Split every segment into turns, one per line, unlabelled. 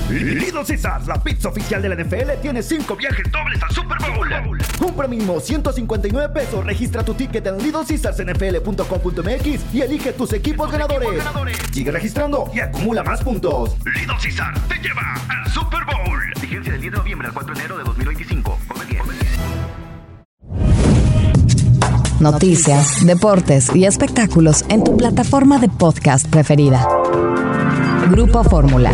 Little Caesars, la pizza oficial de la NFL, tiene 5 viajes dobles al Super Bowl. Compra mínimo $159. Registra tu ticket en littlecaesarsnfl.com.mx y elige tus equipos ganadores. Sigue registrando y acumula más puntos. Little Caesars te lleva al Super Bowl. Vigencia del 10 de noviembre al 4 de enero de 2025. Come bien.
Noticias, deportes y espectáculos en tu plataforma de podcast preferida. Grupo Fórmula.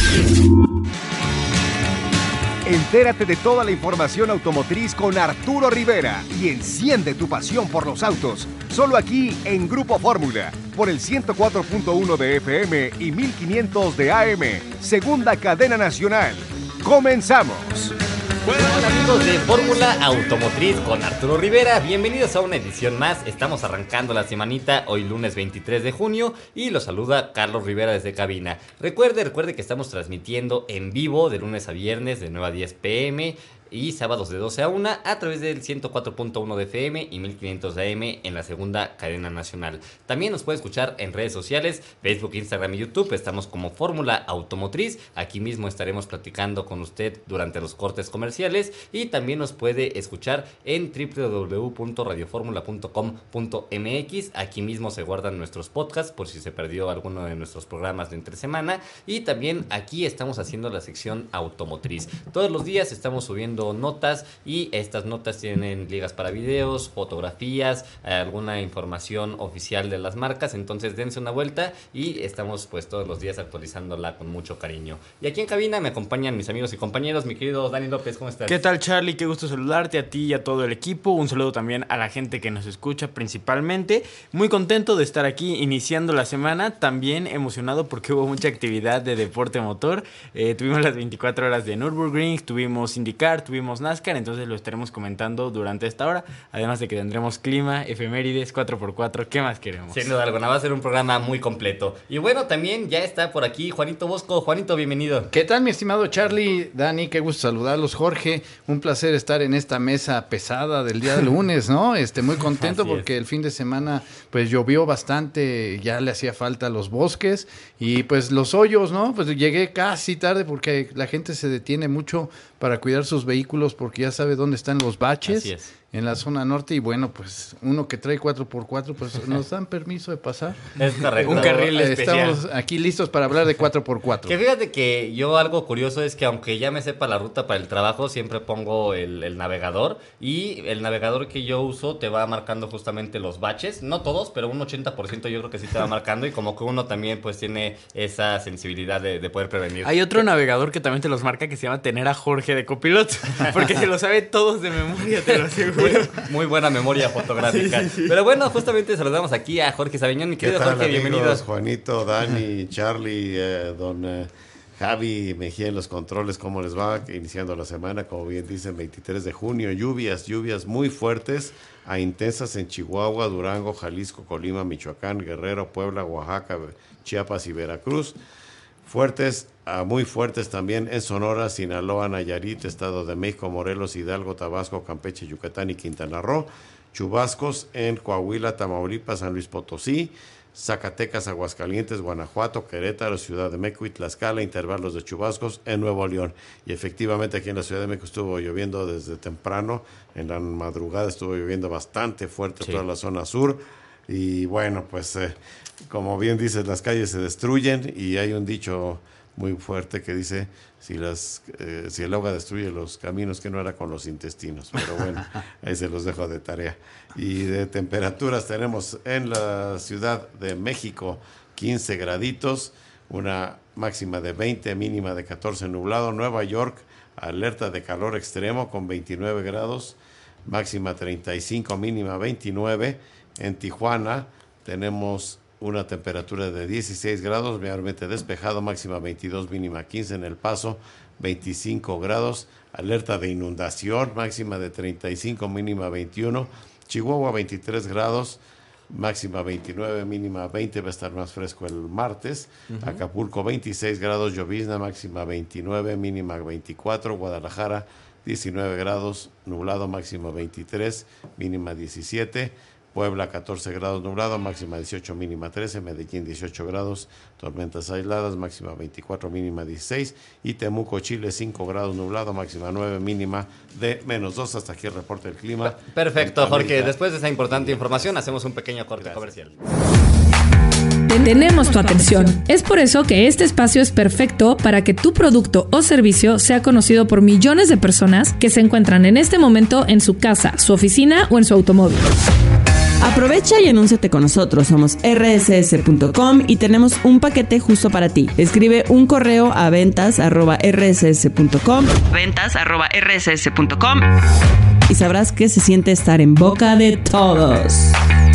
Entérate de toda la información automotriz con Arturo Rivera y enciende tu pasión por los autos. Solo aquí en Grupo Fórmula, por el 104.1 de FM y 1500 de AM, segunda cadena nacional. ¡Comenzamos!
Hola amigos de Fórmula Automotriz con Arturo Rivera, bienvenidos a una edición más. Estamos arrancando la semanita, hoy lunes 23 de junio y los saluda Carlos Rivera desde cabina. Recuerde que estamos transmitiendo en vivo de lunes a viernes de 9 a 10 pm y sábados de 12 a 1 a través del 104.1 de FM y 1500 de AM en la segunda cadena nacional. También nos puede escuchar en redes sociales, Facebook, Instagram y YouTube. Estamos como Fórmula Automotriz. Aquí mismo estaremos platicando con usted durante los cortes comerciales y también nos puede escuchar en www.radioformula.com.mx. Aquí mismo se guardan nuestros podcasts por si se perdió alguno de nuestros programas de entre semana. Y también aquí estamos haciendo la sección automotriz. Todos los días estamos subiendo notas y estas notas tienen ligas para videos, fotografías, alguna información oficial de las marcas. Entonces dense una vuelta y estamos pues todos los días actualizándola con mucho cariño. Y aquí en cabina me acompañan mis amigos y compañeros. Mi querido Dani López, ¿cómo estás?
¿Qué tal, Charlie? Qué gusto saludarte a ti y a todo el equipo. Un saludo también a la gente que nos escucha principalmente. Muy contento de estar aquí iniciando la semana. También emocionado porque hubo mucha actividad de deporte motor. Tuvimos las 24 horas de Nürburgring, tuvimos IndyCar, tuvimos NASCAR, entonces lo estaremos comentando durante esta hora, además de que tendremos clima, efemérides, 4x4, ¿qué más queremos?
Sin duda alguna, va a ser un programa muy completo. Y bueno, también ya está por aquí Juanito Bosco. Juanito, bienvenido.
¿Qué tal, mi estimado Charlie? Dani, qué gusto saludarlos. Jorge, un placer estar en esta mesa pesada del día de lunes, ¿no? Muy contento porque el fin de semana pues llovió bastante, ya le hacía falta los bosques y pues los hoyos, ¿no? Pues llegué casi tarde porque la gente se detiene mucho para cuidar sus vehículos porque ya sabe dónde están los baches en la zona norte y bueno, pues uno que trae 4x4 pues nos dan permiso de pasar.
Es correcto.
Un carril especial.
Estamos aquí listos para hablar de 4x4.
Que fíjate que yo algo curioso es que aunque ya me sepa la ruta para el trabajo, siempre pongo el navegador y el navegador que yo uso te va marcando justamente los baches, no todos, pero un 80% yo creo que sí te va marcando y como que uno también pues tiene esa sensibilidad de poder prevenir.
Hay otro navegador que también te los marca que se llama tener a Jorge de copiloto, porque se lo sabe todos de memoria, te lo aseguro.
Muy buena memoria fotográfica.
Sí.
Pero bueno, justamente saludamos aquí a Jorge Sabeñón. Mi querido Jorge, bienvenido.
Juanito, Dani, Charlie, don Javi Mejía en los controles, ¿cómo les va? Iniciando la semana, como bien dicen, 23 de junio, lluvias muy fuertes a intensas en Chihuahua, Durango, Jalisco, Colima, Michoacán, Guerrero, Puebla, Oaxaca, Chiapas y Veracruz. Fuertes a muy fuertes también en Sonora, Sinaloa, Nayarit, Estado de México, Morelos, Hidalgo, Tabasco, Campeche, Yucatán y Quintana Roo. Chubascos en Coahuila, Tamaulipas, San Luis Potosí, Zacatecas, Aguascalientes, Guanajuato, Querétaro, Ciudad de México y Tlaxcala, intervalos de chubascos en Nuevo León. Y efectivamente aquí en la Ciudad de México estuvo lloviendo desde temprano, en la madrugada estuvo lloviendo bastante fuerte toda la zona sur. Y bueno, pues como bien dices, las calles se destruyen y hay un dicho muy fuerte que dice, si el agua destruye los caminos, que no hará con los intestinos. Pero bueno, ahí se los dejo de tarea. Y de temperaturas tenemos en la Ciudad de México 15 graditos, una máxima de 20, mínima de 14, nublado. Nueva York, alerta de calor extremo con 29 grados, máxima 35, mínima 29. En Tijuana tenemos una temperatura de 16 grados, mayormente despejado, máxima 22, mínima 15. En El Paso, 25 grados, alerta de inundación, máxima de 35, mínima 21. Chihuahua, 23 grados, máxima 29, mínima 20, va a estar más fresco el martes. Acapulco, 26 grados, llovizna, máxima 29, mínima 24. Guadalajara, 19 grados, nublado, máxima 23, mínima 17. Puebla 14 grados nublado, máxima 18, mínima 13, Medellín 18 grados, tormentas aisladas, máxima 24, mínima 16, y Temuco, Chile 5 grados nublado, máxima 9, mínima de -2. Hasta aquí el reporte del clima.
Perfecto, Jorge. Después de esa importante información, hacemos un pequeño corte comercial.
Tenemos tu atención. Es por eso que este espacio es perfecto para que tu producto o servicio sea conocido por millones de personas que se encuentran en este momento en su casa, su oficina o en su automóvil.
Aprovecha y anúnciate con nosotros. Somos rss.com y tenemos un paquete justo para ti. Escribe un correo a ventas@rss.com y sabrás que se siente estar en boca de todos.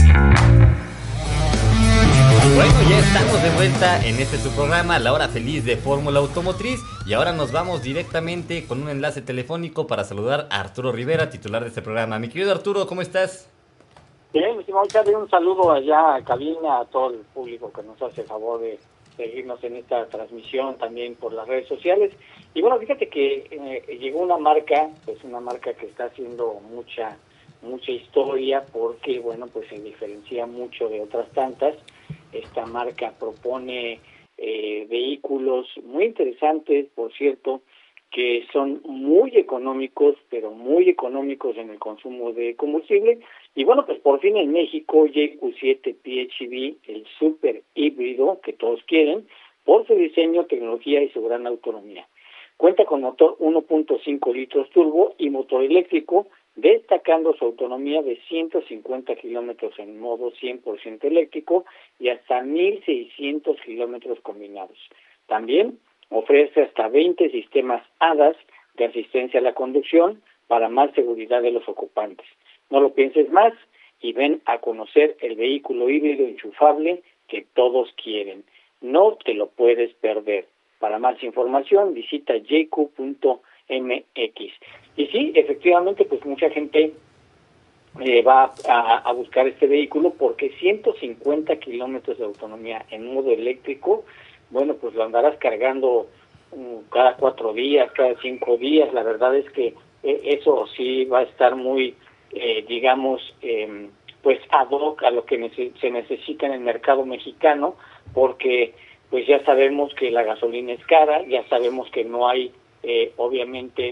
Bueno, ya estamos de vuelta en este su programa, La Hora Feliz de Fórmula Automotriz, y ahora nos vamos directamente con un enlace telefónico para saludar a Arturo Rivera, titular de este programa. Mi querido Arturo, ¿cómo estás?
Bien, mi estimado Charlie, un saludo allá a cabina, a todo el público que nos hace el favor de seguirnos en esta transmisión, también por las redes sociales. Y bueno, fíjate que llegó una marca que está haciendo mucha historia, porque bueno, pues se diferencia mucho de otras tantas. Esta marca propone vehículos muy interesantes, por cierto, que son muy económicos, pero muy económicos en el consumo de combustible. Y bueno, pues por fin en México, JQ7 PHEV, el super híbrido que todos quieren, por su diseño, tecnología y su gran autonomía. Cuenta con motor 1.5 litros turbo y motor eléctrico, destacando su autonomía de 150 kilómetros en modo 100% eléctrico y hasta 1.600 kilómetros combinados. También ofrece hasta 20 sistemas ADAS de asistencia a la conducción para más seguridad de los ocupantes. No lo pienses más y ven a conocer el vehículo híbrido enchufable que todos quieren. No te lo puedes perder. Para más información visita jq.mx. Y sí, efectivamente, pues mucha gente va a buscar este vehículo porque 150 kilómetros de autonomía en modo eléctrico, bueno, pues lo andarás cargando cada 4 días, cada 5 días. La verdad es que eso sí va a estar muy, pues ad hoc a lo que se necesita en el mercado mexicano, porque pues ya sabemos que la gasolina es cara, ya sabemos que no hay obviamente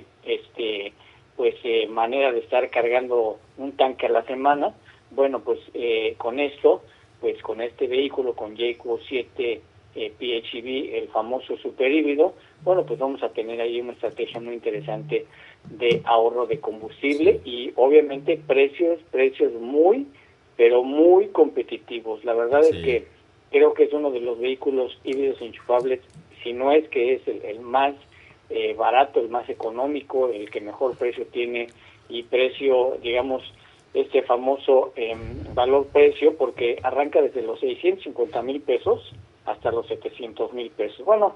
manera de estar cargando un tanque a la semana. Bueno, pues con esto, pues con este vehículo, con JQ7 PHEV, el famoso super híbrido, bueno, pues vamos a tener ahí una estrategia muy interesante de ahorro de combustible y obviamente precios muy, pero muy competitivos. La verdad es que creo que es uno de los vehículos híbridos enchufables, si no es que es el más barato, el más económico, el que mejor precio tiene y precio, digamos, este famoso valor-precio, porque arranca desde los 650,000 pesos hasta los 700,000 pesos. Bueno,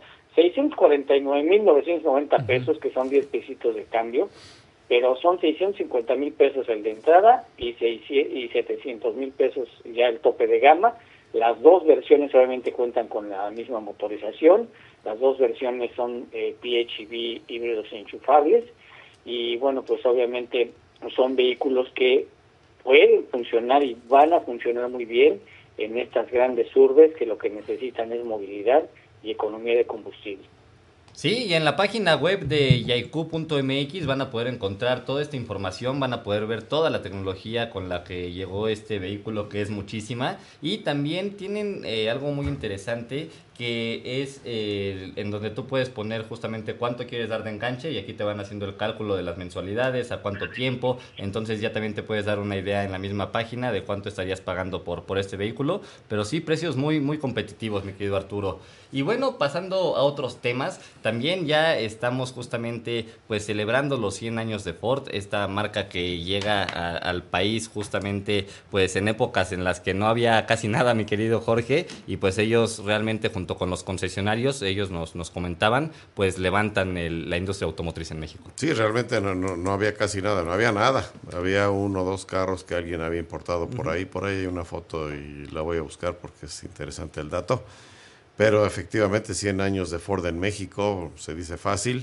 649,990 pesos, que son 10 pesitos de cambio, pero son 650,000 pesos el de entrada y 700,000 pesos ya el tope de gama. Las dos versiones obviamente cuentan con la misma motorización, las dos versiones son PHEV híbridos enchufables y bueno, pues obviamente son vehículos que pueden funcionar y van a funcionar muy bien en estas grandes urbes que lo que necesitan es movilidad y economía de combustible.
Sí, y en la página web de jq.mx van a poder encontrar toda esta información, van a poder ver toda la tecnología con la que llegó este vehículo, que es muchísima, y también tienen algo muy interesante, que es en donde tú puedes poner justamente cuánto quieres dar de enganche, y aquí te van haciendo el cálculo de las mensualidades, a cuánto tiempo, entonces ya también te puedes dar una idea en la misma página de cuánto estarías pagando por este vehículo, pero sí, precios muy, muy competitivos, mi querido Arturo. Y bueno, pasando a otros temas, también ya estamos justamente pues celebrando los 100 años de Ford, esta marca que llega al país justamente pues en épocas en las que no había casi nada, mi querido Jorge, y pues ellos realmente junto con los concesionarios, ellos nos comentaban, pues levantan la industria automotriz en México.
Sí, realmente no había casi nada, no había nada, había 1 o 2 carros que alguien había importado por ahí hay una foto y la voy a buscar porque es interesante el dato. Pero efectivamente 100 años de Ford en México, se dice fácil.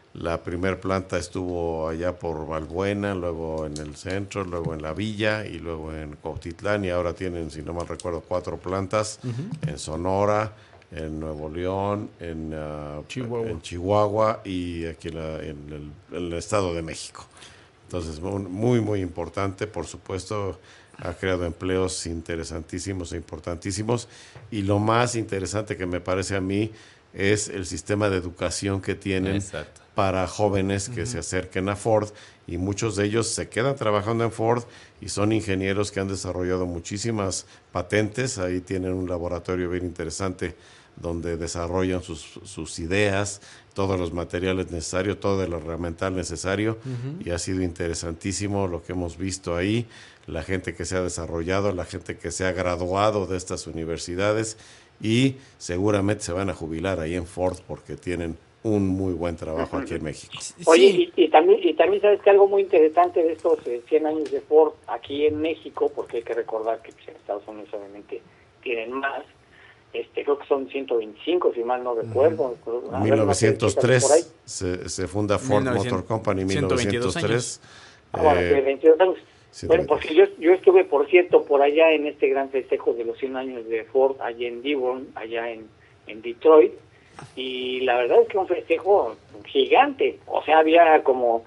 La primer planta estuvo allá por Valbuena, luego en el centro, luego en la Villa y luego en Cuautitlán, y ahora tienen, si no mal recuerdo, 4 plantas en Sonora, en Nuevo León, en Chihuahua y aquí en el Estado de México. Entonces, muy, muy importante, por supuesto, ha creado empleos interesantísimos e importantísimos, y lo más interesante que me parece a mí es el sistema de educación que tienen para jóvenes que se acerquen a Ford, y muchos de ellos se quedan trabajando en Ford y son ingenieros que han desarrollado muchísimas patentes. Ahí tienen un laboratorio bien interesante donde desarrollan sus ideas, todos los materiales necesarios, todo el herramental necesario, y ha sido interesantísimo lo que hemos visto ahí, la gente que se ha desarrollado, la gente que se ha graduado de estas universidades, y seguramente se van a jubilar ahí en Ford porque tienen un muy buen trabajo aquí en México.
Oye, y también sabes que algo muy interesante de estos 100 años de Ford aquí en México, porque hay que recordar que en Estados Unidos obviamente tienen más, creo que son 125, si mal no recuerdo.
En 1903 se funda Ford Motor Company, 1903.
Bueno, 22 años. Bueno, porque yo estuve, por cierto, por allá en este gran festejo de los 100 años de Ford, allá en Dearborn, allá en Detroit, y la verdad es que un festejo gigante. O sea, había como,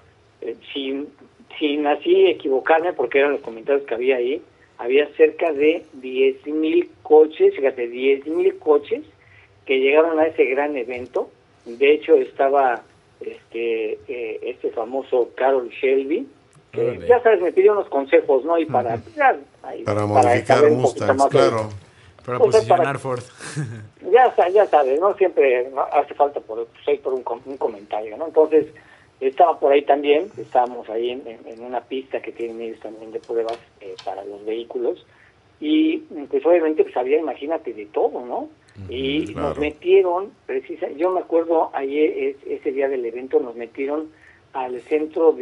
sin así equivocarme, porque eran los comentarios que había ahí, había cerca de 10,000 coches, fíjate, 10,000 coches que llegaron a ese gran evento. De hecho, estaba este famoso Carroll Shelby, que ya sabes, me pidió unos consejos, ¿no? Y para
modificar Mustangs, claro.
Para posicionar Ford.
Ya sabes, ¿no? Siempre hace falta por un comentario, ¿no? Entonces, estaba por ahí también, estábamos ahí en una pista que tienen ellos también de pruebas para los vehículos, y pues obviamente pues había, imagínate, de todo, ¿no? Y claro, nos metieron, yo me acuerdo ayer, ese día del evento, nos metieron al centro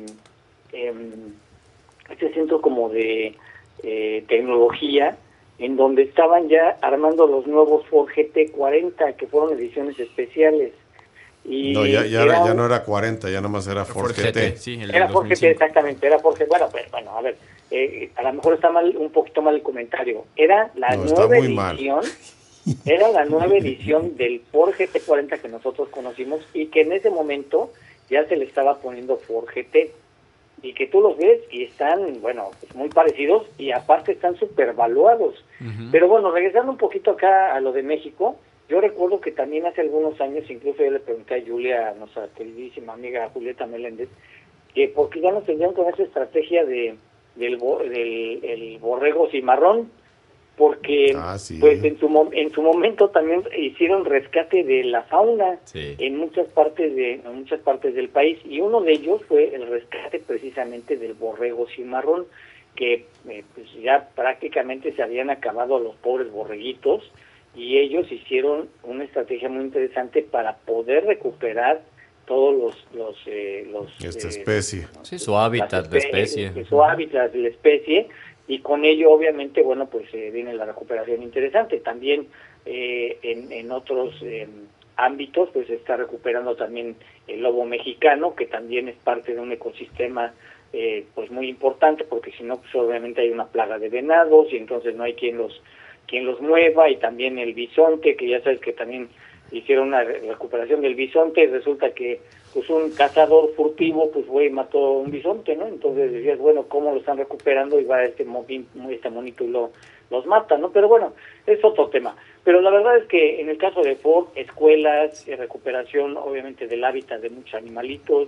este centro como de tecnología, en donde estaban ya armando los nuevos Ford GT40, que fueron ediciones especiales. Y
no, ya no era 40, ya nomás era Ford GT.
Sí,
era Ford GT, exactamente, era Ford GT. Bueno, a ver, a lo mejor está un poquito mal el comentario. Era la nueva edición. Era la nueva edición del Ford GT40 que nosotros conocimos, y que en ese momento ya se le estaba poniendo Ford GT. Y que tú los ves y están, bueno, pues muy parecidos, y aparte están supervaluados. Pero bueno, regresando un poquito acá a lo de México, yo recuerdo que también hace algunos años, incluso yo le pregunté a Julia, nuestra queridísima amiga Julieta Meléndez, que por qué ya nos tenían con esa estrategia del borrego cimarrón, porque pues en su momento también hicieron rescate de la fauna en muchas partes del país, y uno de ellos fue el rescate precisamente del borrego cimarrón, que pues ya prácticamente se habían acabado los pobres borreguitos, y ellos hicieron una estrategia muy interesante para poder recuperar todos
esta especie,
su hábitat de especie,
su hábitat de la especie. Y con ello, obviamente, bueno, pues viene la recuperación interesante. También en otros ámbitos, pues se está recuperando también el lobo mexicano, que también es parte de un ecosistema pues muy importante, porque si no, pues obviamente hay una plaga de venados, y entonces no hay quien los mueva. Y también el bisonte, que ya sabes que también hicieron una recuperación del bisonte, y resulta que pues un cazador furtivo pues fue y mató un bisonte, ¿no? Entonces decías, bueno, ¿cómo lo están recuperando? Y va este monito y los mata, ¿no? Pero bueno, es otro tema. Pero la verdad es que en el caso de Ford, escuelas, recuperación obviamente del hábitat de muchos animalitos,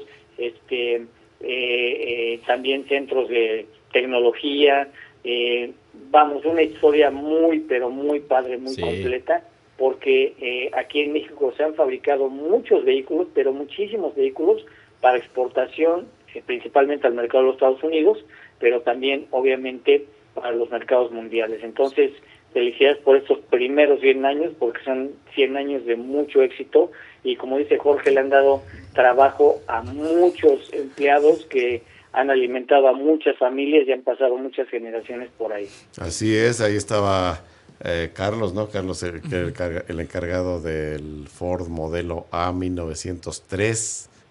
también centros de tecnología, vamos, una historia muy, pero muy padre, muy completa, porque aquí en México se han fabricado muchos vehículos, pero muchísimos vehículos para exportación, principalmente al mercado de los Estados Unidos, pero también obviamente para los mercados mundiales. Entonces, felicidades por estos primeros 100 años, porque son 100 años de mucho éxito, y como dice Jorge, le han dado trabajo a muchos empleados que han alimentado a muchas familias y han pasado muchas generaciones por ahí.
Así es, ahí estaba Carlos, ¿no? Carlos, el encargado del Ford modelo A 1903,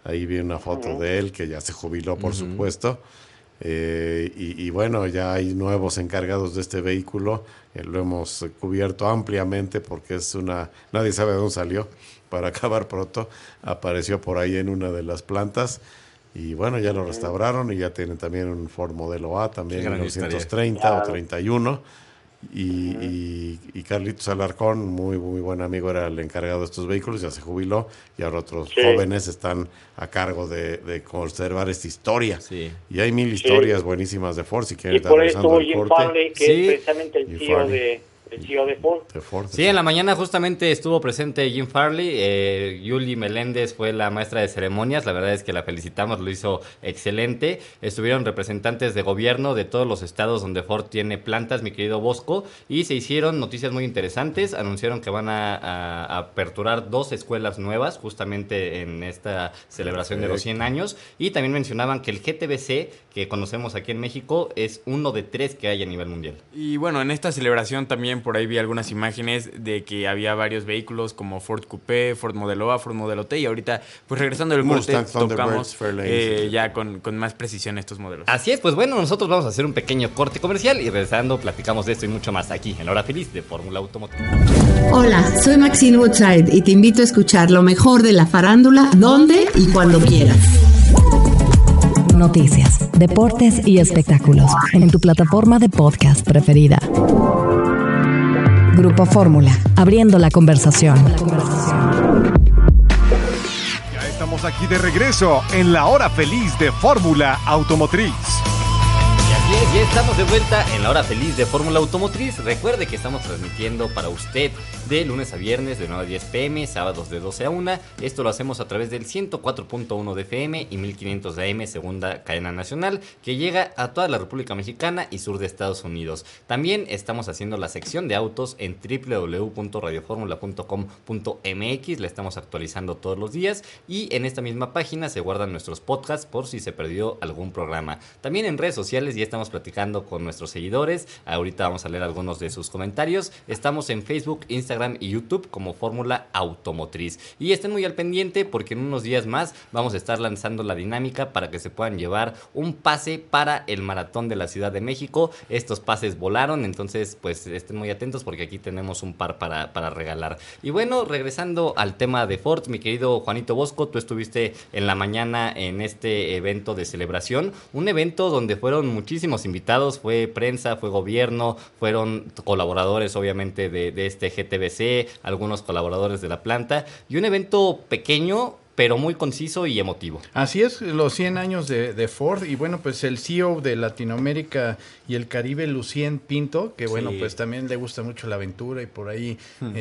Ahí vi una foto de él, que ya se jubiló, por supuesto. Y bueno, ya hay nuevos encargados de este vehículo. Lo hemos cubierto ampliamente porque nadie sabe de dónde salió. Para acabar pronto, apareció por ahí en una de las plantas. Y bueno, ya lo restauraron y ya tienen también un Ford modelo A, también 1930 o 31. Y Carlitos Alarcón, muy buen amigo, era el encargado de estos vehículos, ya se jubiló y ahora otros jóvenes están a cargo de conservar esta historia. Sí. Y hay 1000 historias buenísimas de Ford, si quieren.
Y por eso estuvo Jim Farley, que es precisamente el CEO de Ford.
Sí, en la mañana justamente estuvo presente Jim Farley. Yuli Meléndez fue la maestra de ceremonias. La verdad es que la felicitamos, lo hizo excelente. Estuvieron representantes de gobierno de todos los estados donde Ford tiene plantas, mi querido Bosco, y se hicieron noticias muy interesantes. Anunciaron que van a aperturar 2 escuelas nuevas justamente en esta celebración de los 100 años. Y también mencionaban que el GTBC, que conocemos aquí en México, es uno de 3 que hay a nivel mundial.
Y bueno, en esta celebración también por ahí vi algunas imágenes de que había varios vehículos como Ford Coupé, Ford Modelo A, Ford Modelo T, y ahorita, pues regresando del corte, tocamos ya con más precisión estos modelos.
Así es, pues bueno, nosotros vamos a hacer un pequeño corte comercial y regresando platicamos de esto y mucho más aquí en La Hora Feliz de Fórmula Automotriz.
Hola, soy Maxine Woodside y te invito a escuchar lo mejor de la farándula, donde y cuando quieras.
Noticias, deportes y espectáculos en tu plataforma de podcast preferida. Grupo Fórmula, abriendo la conversación.
Ya estamos aquí de regreso en La Hora Feliz de Fórmula Automotriz.
Ya estamos de vuelta en La Hora Feliz de Fórmula Automotriz. Recuerde que estamos transmitiendo para usted de lunes a viernes de 9 a 10 pm, sábados de 12 a 1. Esto lo hacemos a través del 104.1 de FM y 1500 de AM, segunda cadena nacional, que llega a toda la República Mexicana y sur de Estados Unidos. También estamos haciendo la sección de autos en www.radioformula.com.mx. La estamos actualizando todos los días y en esta misma página se guardan nuestros podcasts por si se perdió algún programa. También en redes sociales ya estamos platicando con nuestros seguidores. Ahorita vamos a leer algunos de sus comentarios. Estamos en Facebook, Instagram y YouTube como Fórmula Automotriz. Y estén muy al pendiente porque en unos días más vamos a estar lanzando la dinámica para que se puedan llevar un pase para el Maratón de la Ciudad de México. Estos pases volaron, entonces pues estén muy atentos porque aquí tenemos un par para regalar. Y bueno, regresando al tema de Ford, mi querido Juanito Bosco, tú estuviste en la mañana en este evento de celebración, un evento donde fueron muchísimos invitados, fue prensa, fue gobierno, fueron colaboradores obviamente de este GTBC, algunos colaboradores de la planta, y un evento pequeño pero muy conciso y emotivo.
Así es, los 100 años de Ford, y bueno, pues el CEO de Latinoamérica y el Caribe, Lucien Pinto, que bueno, pues también le gusta mucho la aventura y por ahí,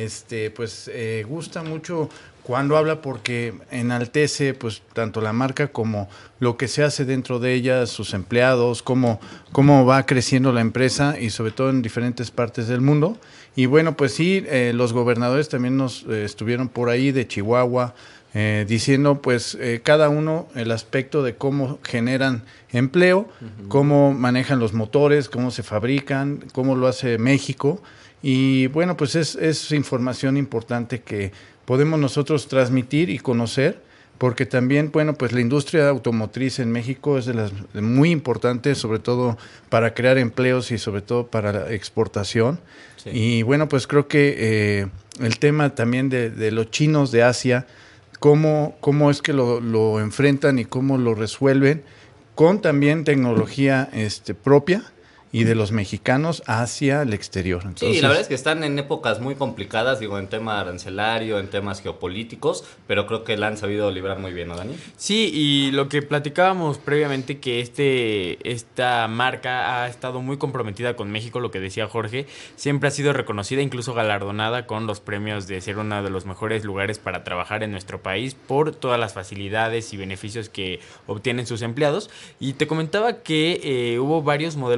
gusta mucho cuando habla porque enaltece pues tanto la marca como lo que se hace dentro de ella, sus empleados, cómo va creciendo la empresa y sobre todo en diferentes partes del mundo. Y bueno, pues sí, los gobernadores también nos estuvieron por ahí de Chihuahua, diciendo pues cada uno el aspecto de cómo generan empleo, cómo manejan los motores, cómo se fabrican, cómo lo hace México. Y bueno, pues es información importante que podemos nosotros transmitir y conocer, porque también, bueno, pues la industria automotriz en México es de las muy importante, sobre todo para crear empleos y sobre todo para la exportación. Sí. Y bueno, pues creo que el tema también de los chinos de Asia, cómo es que lo enfrentan y cómo lo resuelven, con también tecnología propia y de los mexicanos hacia el exterior. Entonces,
sí, la verdad es que están en épocas muy complicadas, digo, en tema arancelario, en temas geopolíticos, pero creo que la han sabido librar muy bien, ¿no, Dani?
Sí, y lo que platicábamos previamente, que esta marca ha estado muy comprometida con México, lo que decía Jorge, siempre ha sido reconocida, incluso galardonada con los premios de ser uno de los mejores lugares para trabajar en nuestro país por todas las facilidades y beneficios que obtienen sus empleados. Y te comentaba que hubo varios modelos exhibidos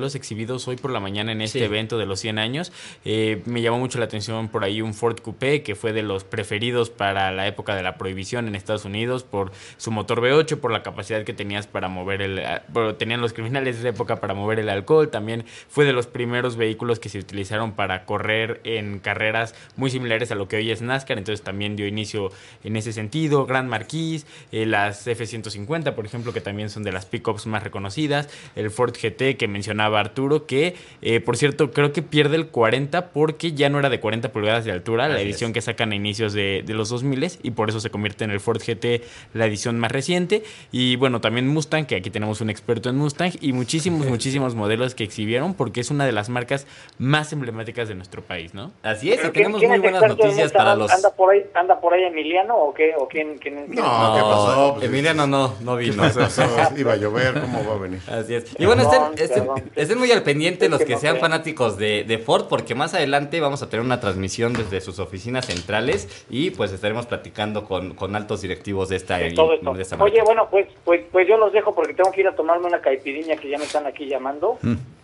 Unidos hoy por la mañana en este evento de los 100 años. Me llamó mucho la atención por ahí un Ford Coupé que fue de los preferidos para la época de la prohibición en Estados Unidos por su motor V8, por la capacidad que tenías para mover tenían los criminales de esa época para mover el alcohol. También fue de los primeros vehículos que se utilizaron para correr en carreras muy similares a lo que hoy es NASCAR, entonces también dio inicio en ese sentido. Grand Marquis, las F-150, por ejemplo, que también son de las pickups más reconocidas, el Ford GT que mencionaba Arturo, que por cierto creo que pierde el 40 porque ya no era de 40 pulgadas de altura, la edición que sacan a inicios de los 2000 y por eso se convierte en el Ford GT, la edición más reciente. Y bueno, también Mustang, que aquí tenemos un experto en Mustang, y muchísimos modelos que exhibieron, porque es una de las marcas más emblemáticas de nuestro país, ¿no?
Así es, y tenemos muy buenas noticias para los...
¿Anda por ahí Emiliano o qué? ¿O quién?
No, ¿qué pasó? Pues
Emiliano no vino.
Iba a llover, ¿cómo va a venir?
Así es. Y bueno, estén muy al pendiente los que sean fanáticos de Ford, porque más adelante vamos a tener una transmisión desde sus oficinas centrales y pues estaremos platicando con altos directivos de esta marca.
Oye, bueno, pues yo los dejo porque tengo que ir a tomarme una caipirinha que ya me están aquí llamando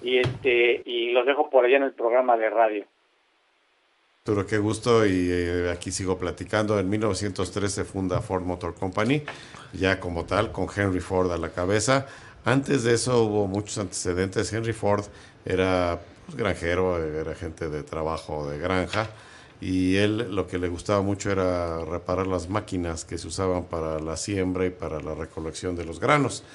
y los dejo por allá en el programa de radio.
Arturo, qué gusto, y aquí sigo platicando. En 1913 funda Ford Motor Company, ya como tal, con Henry Ford a la cabeza. Antes de eso hubo muchos antecedentes. Henry Ford era granjero, era gente de trabajo de granja, y él lo que le gustaba mucho era reparar las máquinas que se usaban para la siembra y para la recolección de los granos.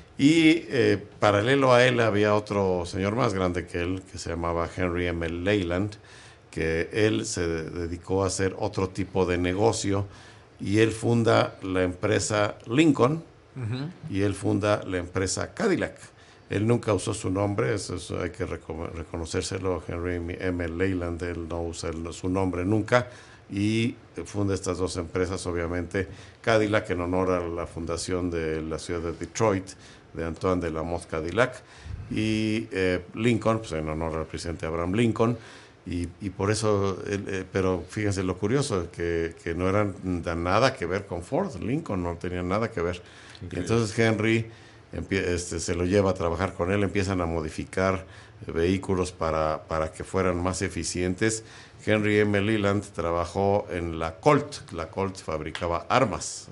Y paralelo a él había otro señor más grande que él, que se llamaba Henry M. Leyland, que él se dedicó a hacer otro tipo de negocio, y él funda la empresa Lincoln y él funda la empresa Cadillac. Él nunca usó su nombre, eso hay que reconocérselo. Henry M. Leyland, él no usa su nombre nunca, y funda estas dos empresas, obviamente. Cadillac en honor a la fundación de la ciudad de Detroit, de Antoine de la Motte Cadillac, y Lincoln, pues en honor al presidente Abraham Lincoln. Y por eso, pero fíjense lo curioso, que no eran nada que ver con Ford. Lincoln no tenía nada que ver. Entonces Henry se lo lleva a trabajar con él, empiezan a modificar vehículos para que fueran más eficientes. Henry M. Leyland trabajó en la Colt. La Colt fabricaba armas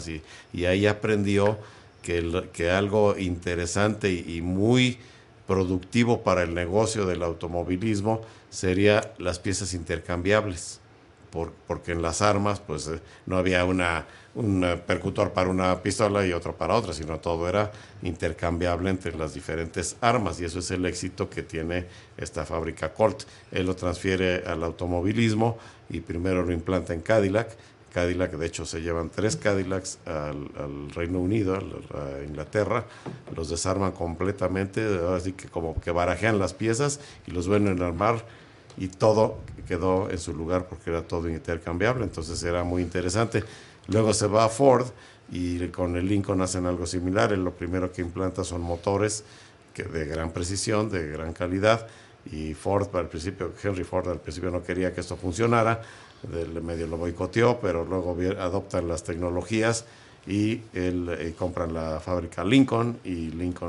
y ahí aprendió que algo interesante y muy productivo para el negocio del automovilismo sería las piezas intercambiables, porque en las armas pues no había un percutor para una pistola y otro para otra, sino todo era intercambiable entre las diferentes armas, y eso es el éxito que tiene esta fábrica Colt. Él lo transfiere al automovilismo y primero lo implanta en Cadillac. De hecho, se llevan 3 Cadillacs al Reino Unido, a Inglaterra, los desarman completamente, así que como que barajean las piezas y los vuelven a armar, y todo quedó en su lugar porque era todo intercambiable, entonces era muy interesante. Luego se va a Ford y con el Lincoln hacen algo similar. Él lo primero que implanta son motores de gran precisión, de gran calidad, y Henry Ford al principio no quería que esto funcionara, medio lo boicoteó, pero luego adoptan las tecnologías y compran la fábrica Lincoln, y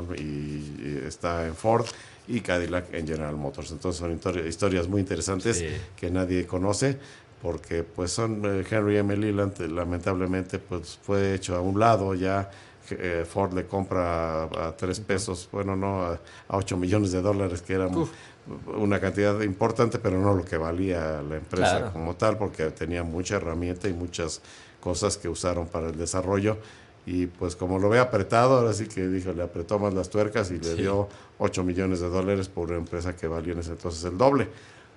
está en Ford, y Cadillac en General Motors. Entonces son historias muy interesantes que nadie conoce, porque pues son Henry M. Leyland, lamentablemente pues fue hecho a un lado ya. Ford le compra a 3 pesos, a 8 millones de dólares, que era una cantidad importante, pero no lo que valía la empresa como tal, porque tenía mucha herramienta y muchas cosas que usaron para el desarrollo. Y pues como lo ve apretado, ahora sí que le apretó más las tuercas y le dio 8 millones de dólares por una empresa que valía en ese entonces el doble.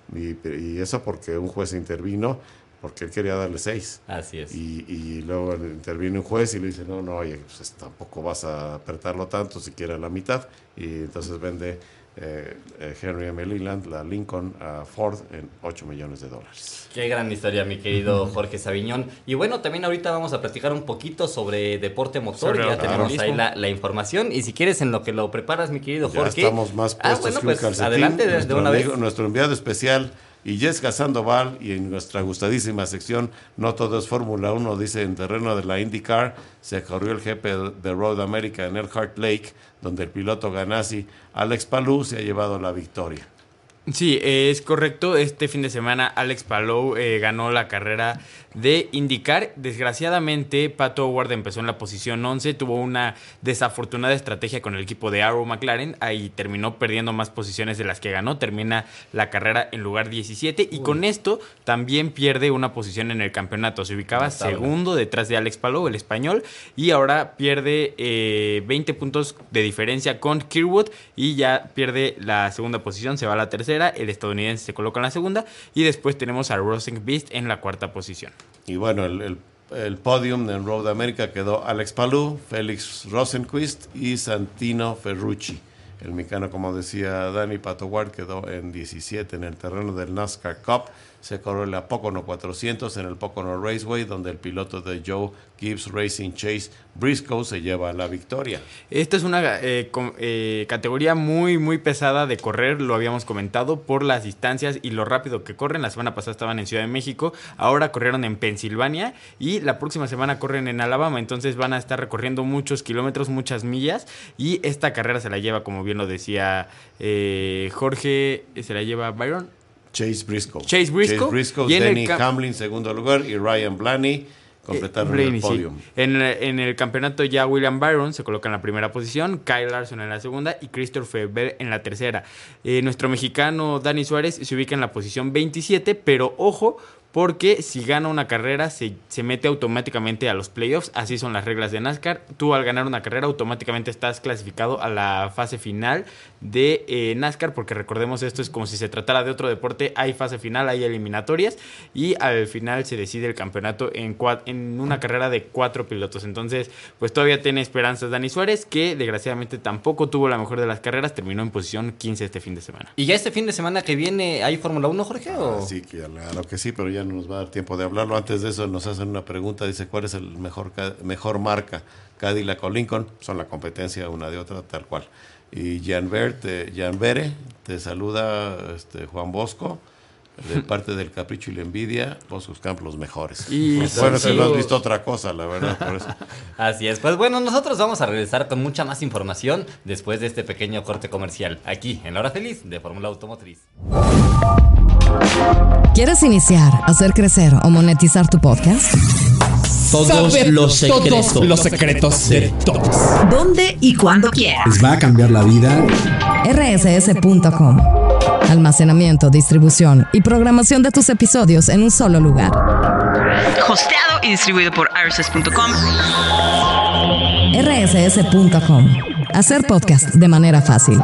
Y eso porque un juez intervino, porque él quería darle 6.
Así es.
Y luego interviene un juez y le dice, no, oye, pues tampoco vas a apretarlo tanto, siquiera la mitad. Y entonces vende Henry M. Leyland, la Lincoln, a Ford en 8 millones de dólares.
Qué gran historia, mi querido Jorge Saviñón. Y bueno, también ahorita vamos a platicar un poquito sobre deporte motor. Ya tenemos ahí la información. Y si quieres, en lo que lo preparas, mi querido Jorge.
Ya estamos más puestos que un calcetín.
Adelante de una vez.
Nuestro enviado especial, Y Jessica Sandoval, y en nuestra gustadísima sección No Todo es Fórmula 1, dice, en terreno de la IndyCar se corrió el GP de Road America en Elkhart Lake, donde el piloto Ganassi Alex Palou se ha llevado la victoria.
Sí, es correcto. Este fin de semana Alex Palou ganó la carrera de IndyCar. Desgraciadamente, Pato O'Ward empezó en la posición 11, tuvo una desafortunada estrategia con el equipo de Arrow McLaren, ahí terminó perdiendo más posiciones de las que ganó, termina la carrera en lugar 17 y con esto también pierde una posición en el campeonato. Se ubicaba segundo detrás de Alex Palou, el español, y ahora pierde 20 puntos de diferencia con Kirkwood y ya pierde la segunda posición, se va a la tercera. El estadounidense se coloca en la segunda y después tenemos a Rosenqvist en la cuarta posición.
Y bueno, el podium en Road America quedó Alex Palou, Félix Rosenqvist y Santino Ferrucci. El mexicano, como decía Dani, Pato O'Ward quedó en 17 en el terreno del NASCAR Cup. Se corrió la Pocono 400 en el Pocono Raceway, donde el piloto de Joe Gibbs Racing, Chase Briscoe, se lleva la victoria.
Esta es una categoría muy, muy pesada de correr, lo habíamos comentado, por las distancias y lo rápido que corren. La semana pasada estaban en Ciudad de México, ahora corrieron en Pensilvania y la próxima semana corren en Alabama, entonces van a estar recorriendo muchos kilómetros, muchas millas, y esta carrera se la lleva, como bien lo decía Jorge, se la lleva Byron.
Chase Briscoe,
y
Denny Hamlin, segundo lugar, y Ryan Blaney completaron el podio.
Sí. En el campeonato ya William Byron se coloca en la primera posición, Kyle Larson en la segunda y Christopher Bell en la tercera. Nuestro mexicano Dani Suárez se ubica en la posición 27, pero ojo, porque si gana una carrera se mete automáticamente a los playoffs, así son las reglas de NASCAR. Tú al ganar una carrera automáticamente estás clasificado a la fase final de NASCAR, porque recordemos, esto es como si se tratara de otro deporte, hay fase final, hay eliminatorias y al final se decide el campeonato en una carrera de 4 pilotos. Entonces pues todavía tiene esperanzas Dani Suárez, que desgraciadamente tampoco tuvo la mejor de las carreras, terminó en posición 15 este fin de semana.
¿Y ya este fin de semana que viene hay Fórmula 1, Jorge? ¿O?
Sí, claro que sí, pero ya no nos va a dar tiempo de hablarlo. Antes de eso nos hacen una pregunta, dice, ¿cuál es el mejor marca? Cadillac o Lincoln, son la competencia una de otra, tal cual. Y Jan Bere, te saluda Juan Bosco, de parte del Capricho y la Envidia, Boscos Camp, los mejores.
Y
bueno, se lo has visto otra cosa, la verdad, por eso.
Así es, pues bueno, nosotros vamos a regresar con mucha más información después de este pequeño corte comercial, aquí en La Hora Feliz de Fórmula Automotriz.
¿Quieres iniciar, hacer crecer o monetizar tu podcast?
Todos los secretos de todos.
¿Dónde y cuándo quieras?
Les va a cambiar la vida.
rss.com. Almacenamiento, distribución y programación de tus episodios en un solo lugar.
Hosteado y distribuido por rss.com.
rss.com. Hacer podcast de manera fácil.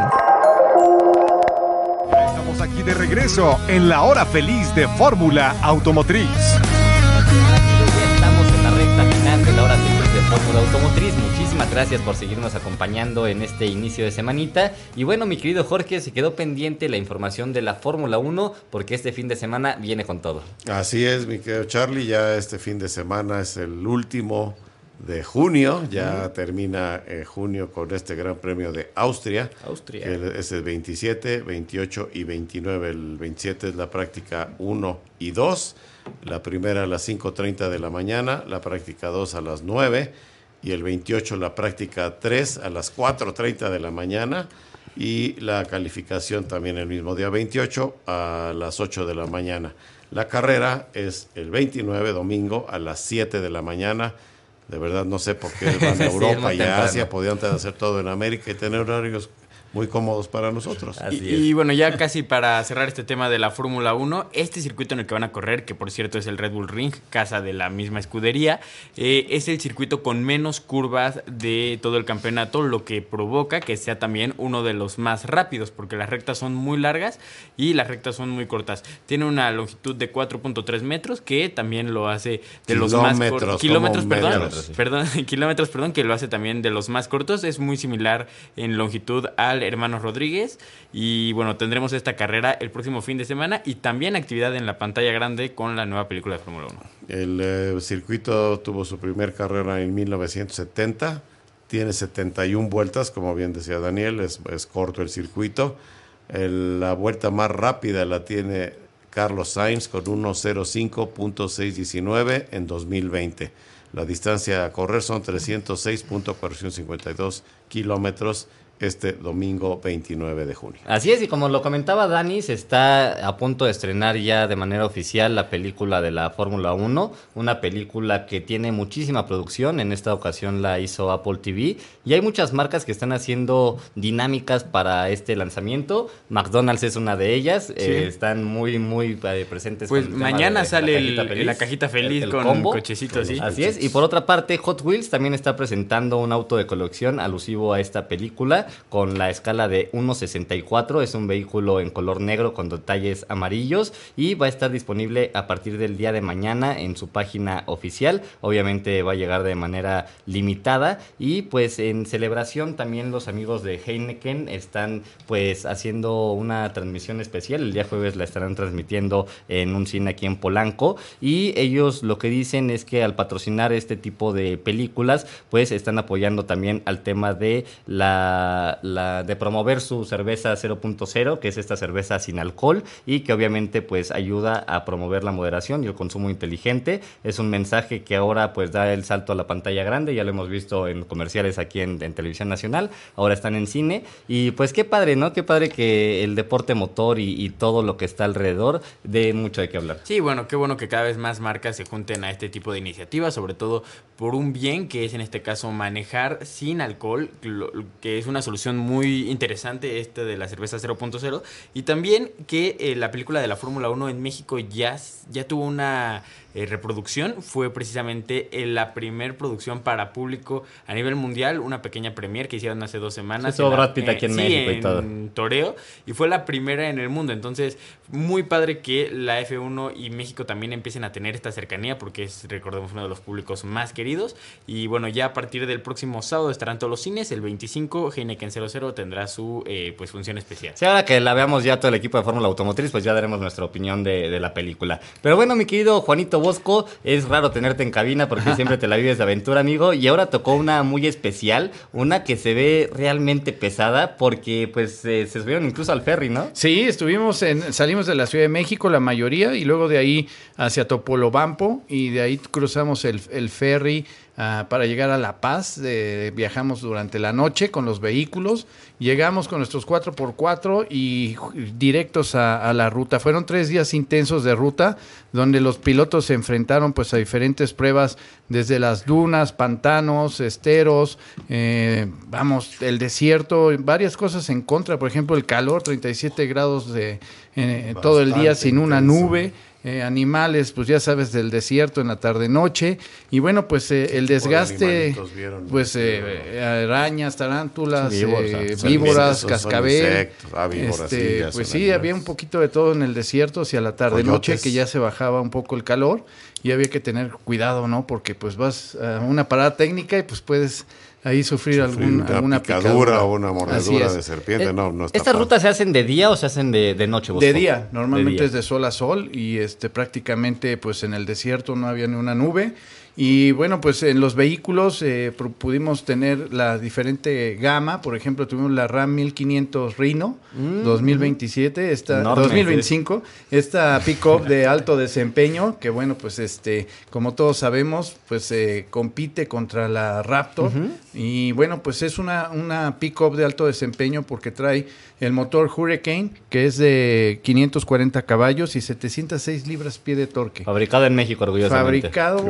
Estamos aquí de regreso en la Hora Feliz de Fórmula Automotriz.
Estamos en la recta final de La Hora Feliz de Fórmula Automotriz. Muchísimas gracias por seguirnos acompañando en este inicio de semanita. Y bueno, mi querido Jorge, se quedó pendiente la información de la Fórmula 1 porque este fin de semana viene con todo.
Así es, mi querido Charlie, ya este fin de semana es el último de junio, ya termina junio con este Gran Premio de Austria. Que es el 27, 28 y 29. El 27 es la práctica 1 y 2. La primera a las 5:30 de la mañana, la práctica 2 a las 9 y el 28 la práctica 3 a las 4:30 de la mañana y la calificación también el mismo día 28 a las 8 de la mañana. La carrera es el 29, domingo, a las 7 de la mañana. De verdad no sé por qué van a Europa y a Asia, podían hacer todo en América y tener horarios muy cómodos para nosotros.
Y bueno, ya casi para cerrar este tema de la Fórmula 1, este circuito en el que van a correr, que por cierto es el Red Bull Ring, casa de la misma escudería, es el circuito con menos curvas de todo el campeonato, lo que provoca que sea también uno de los más rápidos, porque las rectas son muy largas y las rectas son muy cortas. Tiene una longitud de 4.3 metros, que también lo hace de los más cortos. Kilómetros, que lo hace también de los más cortos. Es muy similar en longitud al Hermanos Rodríguez. Y bueno, tendremos esta carrera el próximo fin de semana y también actividad en la pantalla grande con la nueva película de Fórmula 1.
El circuito tuvo su primer carrera en 1970, tiene 71 vueltas, como bien decía Daniel, es corto el circuito. La vuelta más rápida la tiene Carlos Sainz con 1:05.619 en 2020. La distancia a correr son 306.452 kilómetros este domingo 29 de junio.
Así es, y como lo comentaba Dani, se está a punto de estrenar ya de manera oficial la película de la Fórmula 1, una película que tiene muchísima producción, en esta ocasión la hizo Apple TV, y hay muchas marcas que están haciendo dinámicas para este lanzamiento. McDonald's es una de ellas, están muy presentes.
Pues
con el tema
mañana
de
sale la cajita feliz
el
con
combo.
cochecitos, ¿sí?
Así es, y por otra parte Hot Wheels también está presentando un auto de colección alusivo a esta película, con la escala de 1.64, es un vehículo en color negro con detalles amarillos y va a estar disponible a partir del día de mañana en su página oficial. Obviamente va a llegar de manera limitada y pues en celebración también los amigos de Heineken están pues haciendo una transmisión especial. El día jueves la estarán transmitiendo en un cine aquí en Polanco, y ellos lo que dicen es que al patrocinar este tipo de películas pues están apoyando también al tema de de promover su cerveza 0.0, que es esta cerveza sin alcohol, y que obviamente pues ayuda a promover la moderación y el consumo inteligente. Es un mensaje que ahora pues da el salto a la pantalla grande, ya lo hemos visto en comerciales aquí en Televisión Nacional, ahora están en cine, y pues qué padre, ¿no? Qué padre que el deporte motor y todo lo que está alrededor dé mucho de qué hablar.
Sí, bueno, qué bueno que cada vez más marcas se junten a este tipo de iniciativas, sobre todo por un bien que es en este caso manejar sin alcohol, que es una solución muy interesante de la cerveza 0.0, y también que la película de la Fórmula 1 en México ya tuvo una reproducción. Fue precisamente la primer producción para público a nivel mundial, una pequeña premier que hicieron hace 2 semanas.
Estuvo Brad Pitt aquí en México y todo.
En toreo, y fue la primera en el mundo. Entonces, muy padre que la F1 y México también empiecen a tener esta cercanía, porque es, recordemos, uno de los públicos más queridos. Y bueno, ya a partir del próximo sábado estarán todos los cines. El 25, Heineken 00 tendrá su pues función especial.
Sí, ahora que la veamos ya todo el equipo de Fórmula Automotriz, pues ya daremos nuestra opinión de la película. Pero bueno, mi querido Juanito Bosco, es raro tenerte en cabina porque siempre te la vives de aventura, amigo, y ahora tocó una muy especial, una que se ve realmente pesada, porque pues se subieron incluso al ferry, ¿no?
Sí, salimos de la Ciudad de México, la mayoría, y luego de ahí hacia Topolobampo, y de ahí cruzamos el ferry para llegar a La Paz. Viajamos durante la noche con los vehículos, llegamos con nuestros 4x4 y directos a la ruta. Fueron 3 días intensos de ruta, donde los pilotos se enfrentaron pues a diferentes pruebas, desde las dunas, pantanos, esteros, el desierto, varias cosas en contra. Por ejemplo, el calor, 37 grados todo el día sin una nube. Animales, pues ya sabes, del desierto en la tarde-noche, y bueno, pues el desgaste, pues arañas, tarántulas, víboras, cascabel, pues sí, había un poquito de todo en el desierto hacia la tarde-noche, que ya se bajaba un poco el calor, y había que tener cuidado, ¿no? Porque pues vas a una parada técnica y pues puedes ahí sufrir alguna picadura
o una mordedura de serpiente. No está
¿Estas rutas se hacen de día o se hacen de noche, Bosco?
De día, normalmente es de sol a sol, y prácticamente pues en el desierto no había ni una nube. Y bueno, pues en los vehículos pudimos tener la diferente gama. Por ejemplo, tuvimos la Ram 1500 Rhino 2027, 2025, esta pick-up de alto desempeño, que bueno, pues como todos sabemos, pues compite contra la Raptor. Y bueno, pues es una pick-up de alto desempeño porque trae el motor Hurricane, que es de 540 caballos y 706 libras-pie de torque.
Fabricado en México, orgullosamente.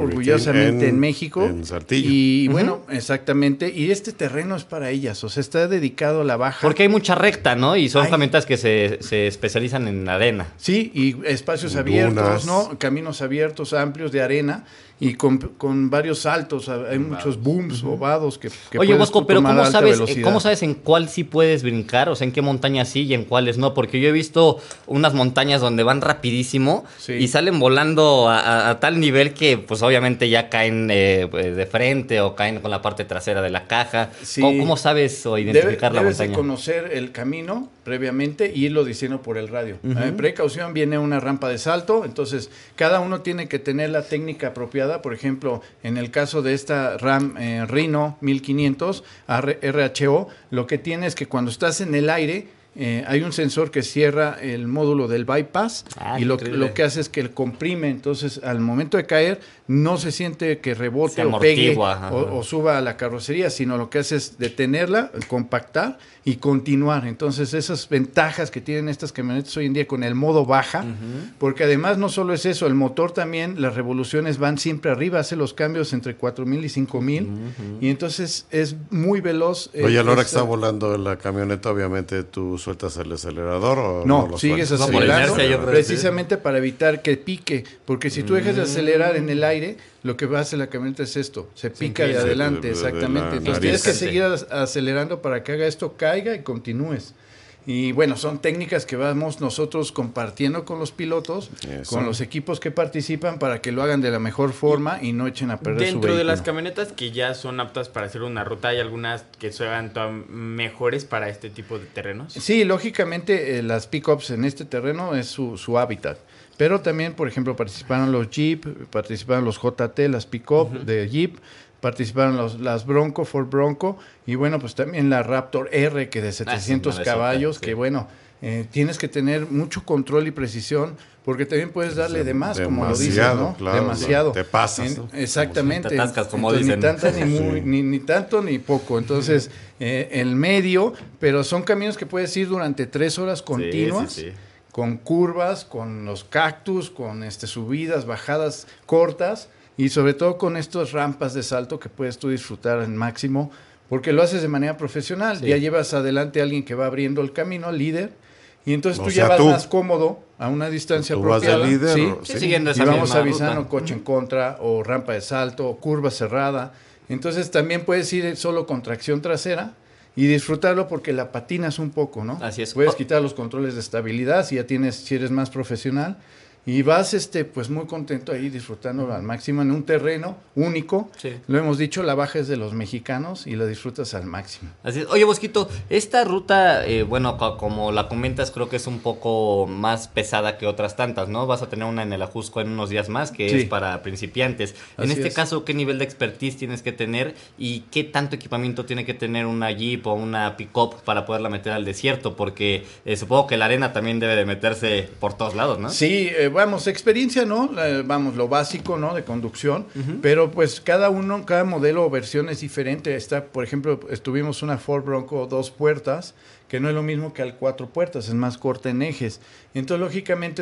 En México.
En Saltillo.
Y bueno, exactamente. Y este terreno es para ellas, o sea, está dedicado a la baja.
Porque hay mucha recta, ¿no? Y son camionetas que se especializan en arena.
Sí, y espacios abiertos, ¿no? Caminos abiertos, amplios de arena, y con varios saltos. Hay muchos booms o vados que
Oye, Bosco, pero ¿cómo sabes en cuál sí puedes brincar? O sea, ¿en qué montañas sí y en cuáles no? Porque yo he visto unas montañas donde van rapidísimo y salen volando a tal nivel que pues obviamente ya caen de frente o caen con la parte trasera de la caja. Sí. ¿Cómo sabes o identificar la montaña?
Debes de conocer el camino previamente y irlo diciendo por el radio. Precaución, viene una rampa de salto, entonces cada uno tiene que tener la técnica apropiada. Por ejemplo, en el caso de esta Ram Rhino 1500 RHO, lo que tiene es que cuando estás en el aire, hay un sensor que cierra el módulo del bypass y lo que hace es que él comprime, entonces al momento de caer no se siente que rebote o pegue o suba a la carrocería, sino lo que hace es detenerla, compactar y continuar. Entonces esas ventajas que tienen estas camionetas hoy en día con el modo baja, porque además no solo es eso, el motor también, las revoluciones van siempre arriba, hace los cambios entre 4,000 y 5,000 y entonces es muy veloz.
Oye, a la hora que está volando la camioneta, obviamente tú sueltas el acelerador o
no
lo
sigues
sueltas?
acelerando precisamente para evitar que pique, porque si tú dejas de acelerar en el aire, lo que va a hacer la camioneta es esto, se pica de adelante, exactamente. Entonces tienes que seguir acelerando para que haga esto, caiga y continúes. Y bueno, son técnicas que vamos nosotros compartiendo con los pilotos, con los equipos que participan para que lo hagan de la mejor forma y no echen a perder su vehículo.
Dentro de las camionetas que ya son aptas para hacer una ruta, ¿hay algunas que sean mejores para este tipo de terrenos?
Sí, lógicamente las pickups en este terreno es su hábitat. Pero también, por ejemplo, participaron los Jeep, participaron los JT, las pick-up de Jeep, participaron las Bronco, Ford Bronco, y bueno, pues también la Raptor R, que de 700 caballos, que bueno, tienes que tener mucho control y precisión, porque también puedes darle de más, como lo dices, ¿no?
Claro,
demasiado.
Te pasas, ¿no?
Exactamente.
Te atascas, como
entonces,
dicen.
ni tanto ni poco. Entonces, el medio, pero son caminos que puedes ir durante 3 horas continuas.
Sí.
Con curvas, con los cactus, con subidas, bajadas cortas y sobre todo con estas rampas de salto que puedes tú disfrutar al máximo porque lo haces de manera profesional. Ya llevas adelante a alguien que va abriendo el camino, al líder, y entonces tú ya vas más cómodo a una distancia apropiada.
Vas de líder,
siguiendo esa
y vamos
misma
avisando
ruta.
coche en contra o rampa de salto o curva cerrada. Entonces también puedes ir solo con tracción trasera y disfrutarlo porque la patinas un poco, ¿no?
Así es.
Puedes quitar los controles de estabilidad si eres más profesional y vas pues muy contento ahí disfrutando al máximo en un terreno único.
Sí.
Lo hemos dicho, la baja es de los mexicanos y la disfrutas al máximo.
Así es. Oye, Bosquito, esta ruta, bueno, como la comentas, creo que es un poco más pesada que otras tantas, ¿no? Vas a tener una en el Ajusco en unos días más, que es para principiantes. En este caso, ¿qué nivel de expertise tienes que tener y qué tanto equipamiento tiene que tener una Jeep o una pick-up para poderla meter al desierto? Porque supongo que la arena también debe de meterse por todos lados, ¿no?
Sí, vamos, experiencia, ¿no? Vamos, lo básico, ¿no? De conducción, pero pues cada modelo o versión es diferente. Por ejemplo, tuvimos una Ford Bronco 2 puertas, que no es lo mismo que al 4 puertas, es más corta en ejes. Entonces, lógicamente,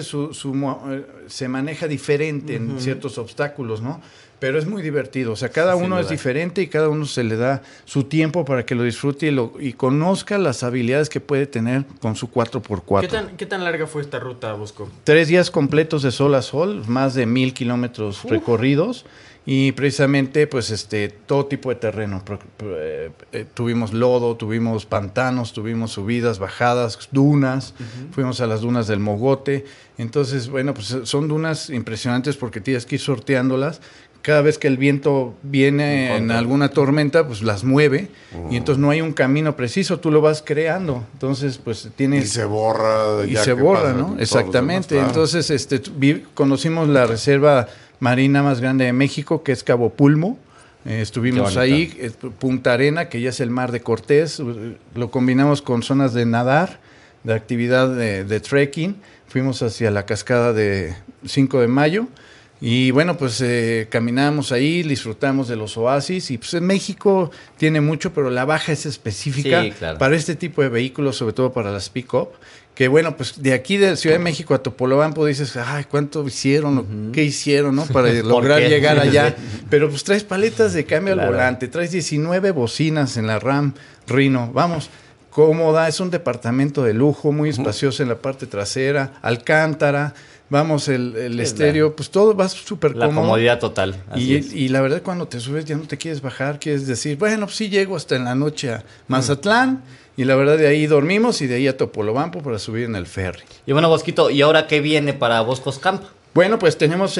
se maneja diferente en ciertos obstáculos, ¿no? Pero es muy divertido, o sea, cada uno es diferente y cada uno se le da su tiempo para que lo disfrute y conozca las habilidades que puede tener con su 4x4.
¿Qué tan larga fue esta ruta, Bosco?
3 días completos de sol a sol, más de 1,000 kilómetros recorridos y precisamente pues todo tipo de terreno. Tuvimos lodo, tuvimos pantanos, tuvimos subidas, bajadas, dunas, fuimos a las dunas del Mogote. Entonces, bueno, pues son dunas impresionantes porque tienes que ir sorteándolas. Cada vez que el viento viene en alguna tormenta, pues las mueve y entonces no hay un camino preciso, tú lo vas creando. Entonces, pues tienes...
Y se borra.
Y se borra, ¿no? Exactamente. Demás, claro. Entonces, conocimos la reserva marina más grande de México, que es Cabo Pulmo. Estuvimos ahí, Punta Arena, que ya es el Mar de Cortés. Lo combinamos con zonas de nadar, de actividad de trekking. Fuimos hacia la cascada de 5 de Mayo. Y bueno, pues caminamos ahí, disfrutamos de los oasis y pues en México tiene mucho, pero la baja es específica para este tipo de vehículos, sobre todo para las pick-up, que bueno, pues de aquí de Ciudad de México a Topolobampo dices, ay, ¿cuánto hicieron? ¿Qué hicieron, no? Para lograr llegar allá. Pero pues traes paletas de cambio al volante, traes 19 bocinas en la RAM Rhino, vamos, cómoda, es un departamento de lujo, muy espacioso en la parte trasera, alcántara. Vamos, el estéreo, pues todo va súper cómodo. La
comodidad total.
Y la verdad, cuando te subes ya no te quieres bajar, quieres decir, bueno, pues sí llego hasta en la noche a Mazatlán, y la verdad de ahí dormimos y de ahí a Topolobampo para subir en el ferry.
Y bueno, Bosquito, ¿y ahora qué viene para Boscos Camp?
Bueno, pues tenemos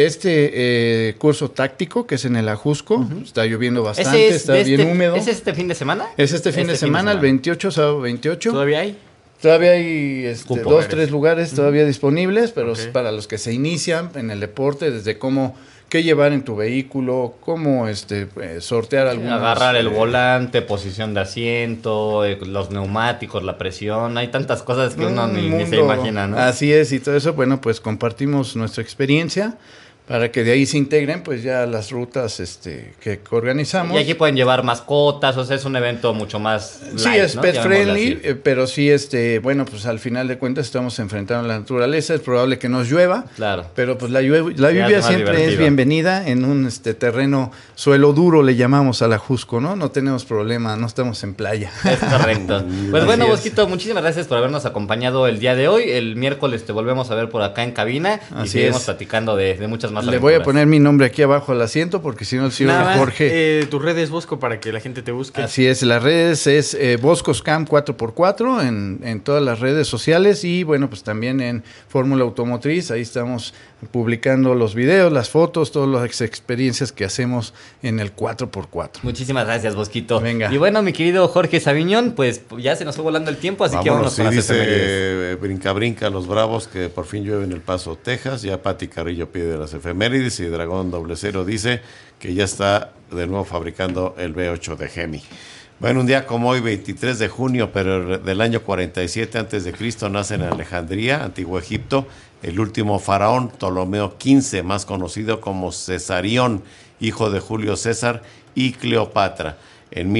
curso táctico que es en el Ajusco. Está lloviendo bastante, está bien húmedo.
¿Es este fin de semana?
Es este fin de semana, el 28, sábado 28.
¿Todavía hay?
Todavía hay 2, 3 lugares todavía disponibles, pero es para los que se inician en el deporte, desde cómo qué llevar en tu vehículo, cómo sortear algunos...
Agarrar el volante, posición de asiento, los neumáticos, la presión, hay tantas cosas que uno ni se imagina, ¿no?
Así es, y todo eso, bueno, pues compartimos nuestra experiencia para que de ahí se integren pues ya las rutas que organizamos.
Y aquí pueden llevar mascotas, o sea, es un evento mucho más light,
sí, es
¿no?
pet friendly, pero sí, bueno, pues al final de cuentas estamos enfrentando a la naturaleza, es probable que nos llueva,
claro,
pero pues la lluvia siempre es bienvenida en un terreno, suelo duro le llamamos a la Jusco, ¿no? No tenemos problema, no estamos en playa.
Es correcto. Pues bueno, Bosquito, muchísimas gracias por habernos acompañado el día de hoy. El miércoles te volvemos a ver por acá en cabina y seguimos platicando de muchas más.
Le voy a poner mi nombre aquí abajo al asiento porque si no el señor Jorge...
tus redes, Bosco, para que la gente te busque.
Así es, las redes es Boscoscam 4x4 en todas las redes sociales y bueno, pues también en Fórmula Automotriz, ahí estamos publicando los videos, las fotos, todas las experiencias que hacemos en el 4x4.
Muchísimas gracias, Bosquito.
Venga.
Y bueno, mi querido Jorge Sabiñón, pues ya se nos fue volando el tiempo, así que vámonos con las efemérides.
Brinca los Bravos que por fin llueve en El Paso, Texas. Ya Pati Carrillo pide las efemérides y Dragón 00 dice que ya está de nuevo fabricando el V8 de Gemi. Bueno, un día como hoy, 23 de junio, pero del año 47 a.C., nace en Alejandría, Antiguo Egipto, el último faraón, Ptolomeo XV, más conocido como Cesarión, hijo de Julio César y Cleopatra. En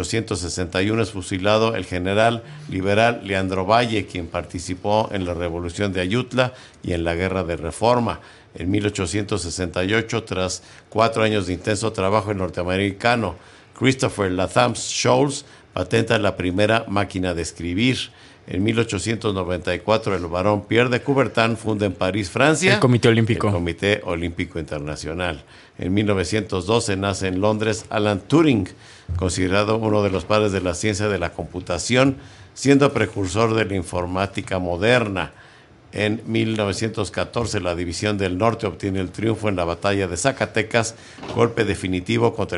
1861 es fusilado el general liberal Leandro Valle, quien participó en la Revolución de Ayutla y en la Guerra de Reforma. En 1868, tras 4 años de intenso trabajo norteamericano, Christopher Latham Scholes patenta la primera máquina de escribir. En 1894, el barón Pierre de Coubertin funda en París, Francia,
el Comité Olímpico.
El Comité Olímpico Internacional. En 1912 nace en Londres Alan Turing, considerado uno de los padres de la ciencia de la computación, siendo precursor de la informática moderna. En 1914, la División del Norte obtiene el triunfo en la batalla de Zacatecas, golpe definitivo contra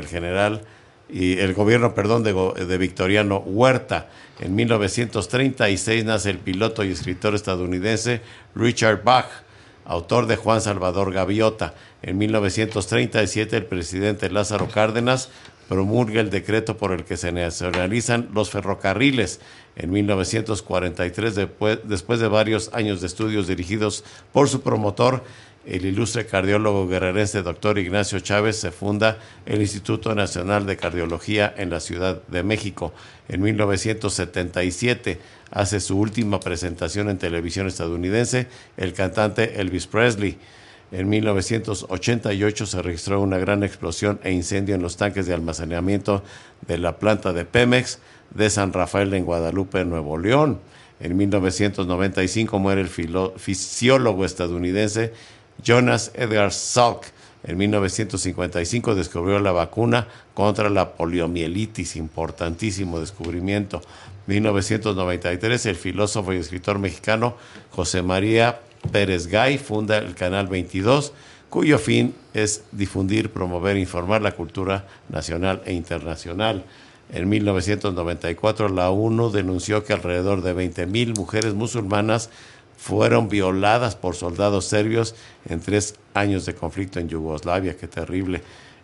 el gobierno de Victoriano Huerta. En 1936 nace el piloto y escritor estadounidense Richard Bach, autor de Juan Salvador Gaviota. En 1937 el presidente Lázaro Cárdenas promulga el decreto por el que se nacionalizan los ferrocarriles. En 1943, después de varios años de estudios dirigidos por su promotor, el ilustre cardiólogo guerrerense Dr. Ignacio Chávez, se funda el Instituto Nacional de Cardiología en la Ciudad de México. En 1977 hace su última presentación en televisión estadounidense el cantante Elvis Presley. En 1988 se registró una gran explosión e incendio en los tanques de almacenamiento de la planta de Pemex de San Rafael en Guadalupe, Nuevo León. En 1995 muere el fisiólogo estadounidense Jonas Edgar Salk. En 1955 descubrió la vacuna contra la poliomielitis, importantísimo descubrimiento. 1993 el filósofo y escritor mexicano José María Pérez Gay funda el Canal 22, cuyo fin es difundir, promover e informar la cultura nacional e internacional. En 1994 la ONU denunció que alrededor de 20,000 mujeres musulmanas fueron violadas por soldados serbios en 3 años de conflicto en Yugoslavia. Qué terrible.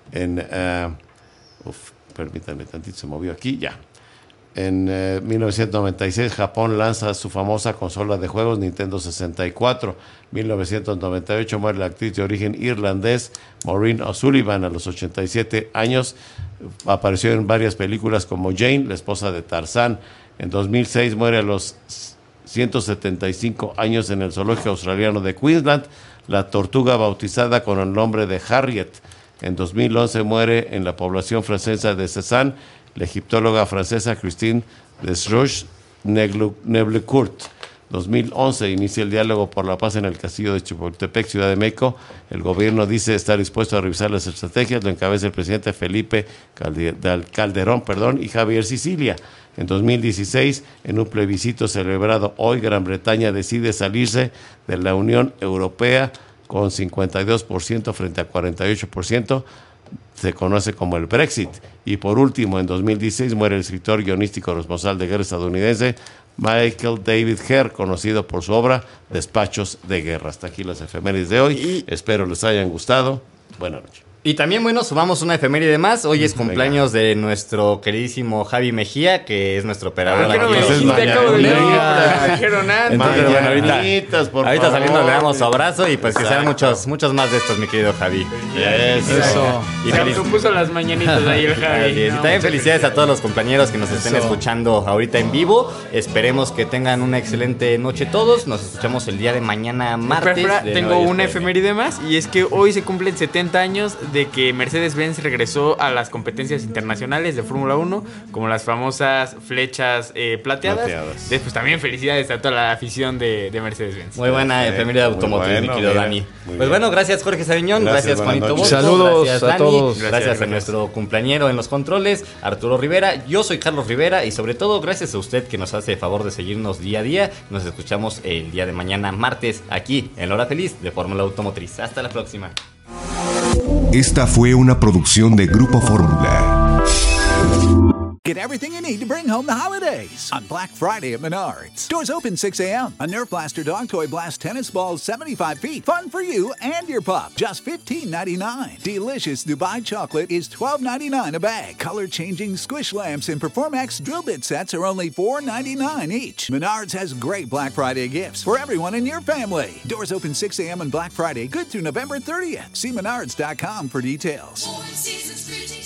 Permítanme tantito, se movió aquí, ya. En 1996 Japón lanza su famosa consola de juegos Nintendo 64. 1998 muere la actriz de origen irlandés Maureen O'Sullivan a los 87 años. Apareció en varias películas como Jane, la esposa de Tarzán. En 2006 muere a los 175 años en el zoológico australiano de Queensland la tortuga bautizada con el nombre de Harriet. En 2011 muere en la población francesa de Cézanne la egiptóloga francesa Christine Desroches-Neblecourt. 2011 inicia el diálogo por la paz en el castillo de Chapultepec, Ciudad de México. El gobierno dice estar dispuesto a revisar las estrategias. Lo encabeza el presidente Felipe Calderón y Javier Sicilia. En 2016, en un plebiscito celebrado hoy, Gran Bretaña decide salirse de la Unión Europea con 52% frente a 48%. Se conoce como el Brexit. Y por último, en 2016 muere el escritor guionístico responsable de guerra estadounidense Michael David Herr, conocido por su obra Despachos de Guerra. Hasta aquí las efemérides de hoy. Espero les hayan gustado. Buenas noches.
Y también, bueno, sumamos una efeméride más. Hoy es cumpleaños de nuestro queridísimo Javi Mejía, que es nuestro operador aquí. Entonces, bueno, ahorita saliendo le damos su abrazo y pues que sean muchos más de estos, mi querido Javi.
Eso. Y se puso las mañanitas ahí el Javi.
Y también felicidades a todos los compañeros que nos estén escuchando ahorita en vivo. Esperemos que tengan una excelente noche todos. Nos escuchamos el día de mañana, martes.
Tengo una efeméride más, y es que hoy se cumplen 70 años de que Mercedes-Benz regresó a las competencias internacionales de Fórmula 1, como las famosas flechas plateadas. Pues también felicidades a toda la afición de Mercedes-Benz.
Muy buena efeméride automotriz, mi querido Dani. Pues bueno, gracias Jorge Sabiñón, gracias Juanito Bosco,
saludos
gracias,
a
Dani,
todos.
Gracias a nuestro cumpleañero en los controles, Arturo Rivera. Yo soy Carlos Rivera y sobre todo gracias a usted que nos hace el favor de seguirnos día a día. Nos escuchamos el día de mañana, martes, aquí en La Hora Feliz de Fórmula Automotriz. Hasta la próxima.
Esta fue una producción de Grupo Fórmula.
Get everything you need to bring home the holidays on Black Friday at Menards. Doors open 6 a.m. A Nerf Blaster dog toy blast tennis balls 75 feet. Fun for you and your pup. Just $15.99. Delicious Dubai chocolate is $12.99 a bag. Color-changing squish lamps and Performax drill bit sets are only $4.99 each. Menards has great Black Friday gifts for everyone in your family. Doors open 6 a.m. on Black Friday. Good through November 30th. See menards.com for details.